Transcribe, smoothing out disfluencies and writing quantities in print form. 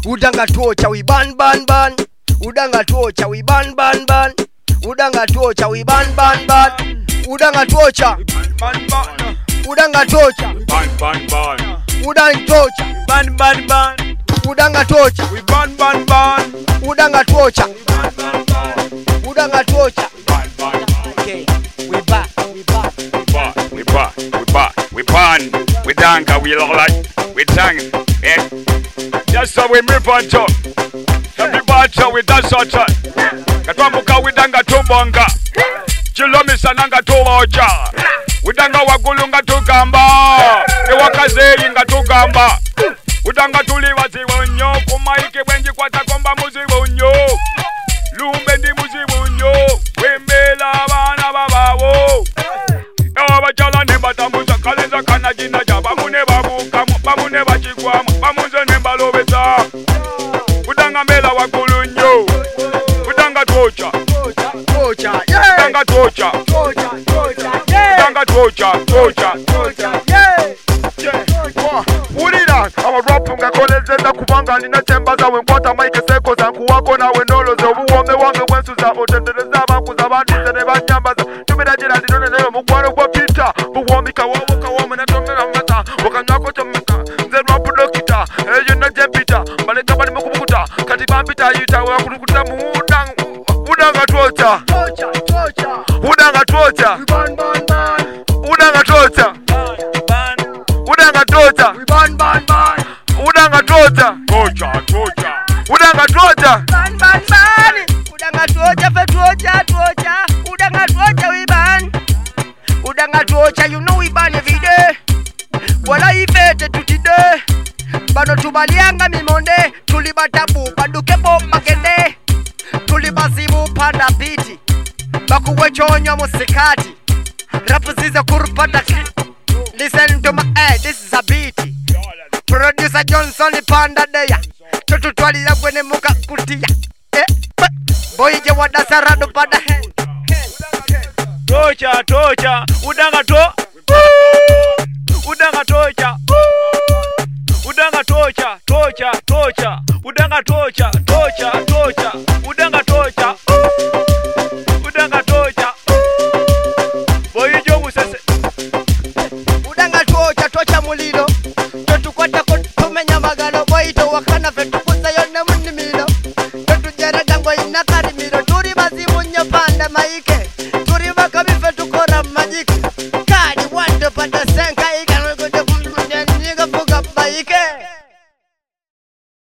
Udanga torture we ban. Udanga torture we ban. Udanga torture we ban. Udanga torture Udanga torture ban. Udanga torture Ban. Udanga torture We ban. Udanga torture Udanga torture. Ban. Okay, we back. We ban. We danga, we like, we dang. Yeah. That's how we move on to. Everybody we dance on to. Katwamuka we danga tubonga. Chilomisa nanga tuwaocha. We danga wagulunga tugamba. Ewakaze inga tugamba. Udanga tuliwa ziwonyo. Kumaike wenji kwa takomba muziwonyo. Lumbe ndi muziwonyo. Wembela bana babawo. Abachala ne batambuza kalenza kana jina ja bamune babuka bamune bachikwamu bamunze ne balobeza Udanga mela wakulunyo Udanga torture Yeah. Udanga torture Udanga torture Ulira abaраpunga kolezeza kubanga nina temba zawe nkwata mike seko zangu wako nawe noloze obuwome wange wensuza otendereza abankuza bandize ne banyambaza tumiragira ndinone nayo mukwano gwa pita buwomika wowoka na tongera mata wakanywako tomeka nze lwapudokita eyo no jempita baleka bali mukubukuta kati bambita yita wakulukuta mu udanga torture Udanga torture Udanga torture Udanga torture Udanga torture Udanga torture Udanga torture for torture Udanga torture we ban. Udanga torture you know we ban every day. Wala ifete tutide bano tubalianga mimonde tulibatabu badukebo magende tulibasibu panda piti bakuwechonyo musikati rapu ziza kurupanda listen to my this is a beat. Producer Johnson panda deya tututwalira gwene muka kutia boy je wada sarado pada Torture Udanga torture Udanga torture